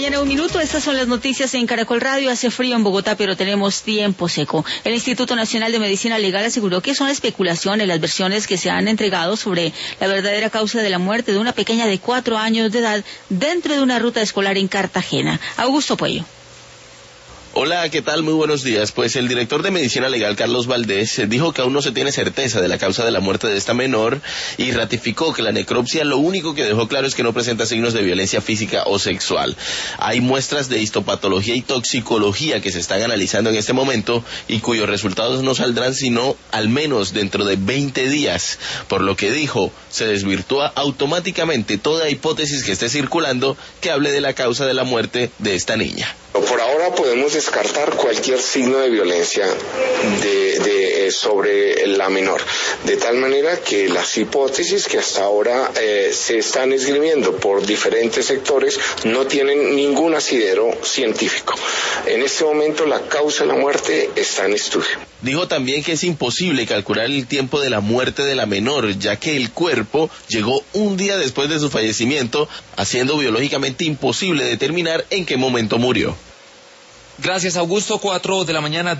mañana, 1 minuto. Estas son las noticias en Caracol Radio. Hace frío en Bogotá, pero tenemos tiempo seco. El Instituto Nacional de Medicina Legal aseguró que son especulaciones las versiones que se han entregado sobre la verdadera causa de la muerte de una pequeña de 4 años de edad dentro de una ruta escolar en Cartagena. Augusto Puello. Hola, ¿qué tal? Muy buenos días. Pues el director de Medicina Legal, Carlos Valdés, dijo que aún no se tiene certeza de la causa de la muerte de esta menor y ratificó que la necropsia lo único que dejó claro es que no presenta signos de violencia física o sexual. Hay muestras de histopatología y toxicología que se están analizando en este momento y cuyos resultados no saldrán sino al menos dentro de 20 días. Por lo que dijo, se desvirtúa automáticamente toda hipótesis que esté circulando que hable de la causa de la muerte de esta niña. Por ahora podemos descartar cualquier signo de violencia sobre la menor, de tal manera que las hipótesis que hasta ahora se están esgrimiendo por diferentes sectores no tienen ningún asidero científico. En este momento la causa de la muerte está en estudio. Dijo también que es imposible calcular el tiempo de la muerte de la menor, ya que el cuerpo llegó un día después de su fallecimiento, haciendo biológicamente imposible determinar en qué momento murió. Gracias, Augusto. 4 de la mañana.